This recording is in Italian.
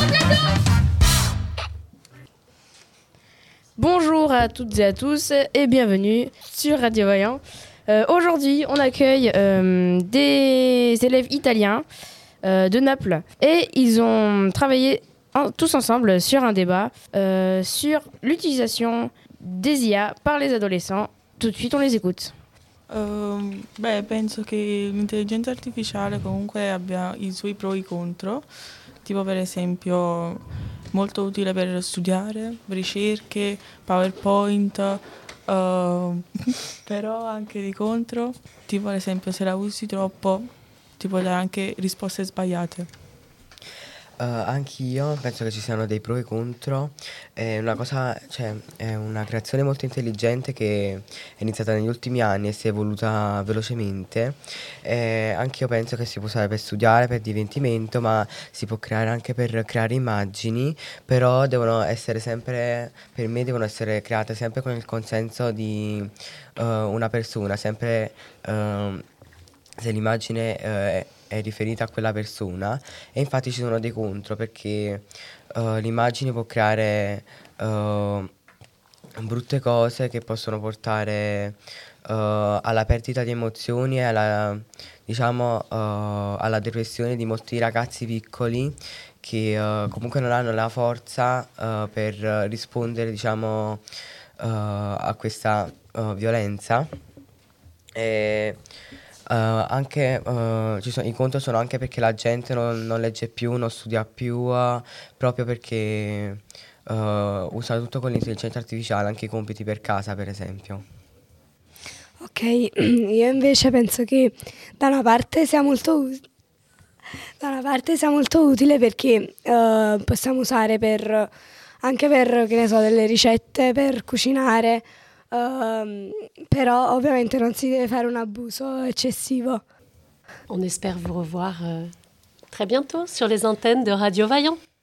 Bonjour à toutes et à tous et bienvenue sur Radio Vaillant. Aujourd'hui, on accueille des élèves italiens de Naples et ils ont travaillé tous ensemble sur un débat sur l'utilisation des IA par les adolescents. Tout de suite, on les écoute. Penso che l'intelligenza artificiale comunque abbia i suoi pro e i contro, tipo per esempio molto utile per studiare, ricerche, PowerPoint, però anche di contro, tipo ad esempio se la usi troppo ti può dare anche risposte sbagliate. Anch'io penso che ci siano dei pro e contro. È una creazione molto intelligente che è iniziata negli ultimi anni e si è evoluta velocemente. Anch'io penso che si può usare per studiare, per divertimento, ma si può creare anche per creare immagini, però devono essere sempre, per me devono essere create sempre con il consenso di una persona, sempre se l'immagine è riferita a quella persona. E infatti ci sono dei contro perché l'immagine può creare brutte cose che possono portare alla perdita di emozioni e alla depressione di molti ragazzi piccoli che comunque non hanno la forza per rispondere a questa violenza. E i contro sono anche perché la gente non legge più, non studia più, proprio perché usa tutto con l'intelligenza artificiale, anche i compiti per casa, per esempio. Ok, io invece penso che da una parte sia molto utile perché possiamo usare anche per, che ne so, delle ricette, per cucinare. Però ovviamente non si deve fare un abuso eccessivo. On espère vous revoir très bientôt sur les antennes de Radio Vaillant.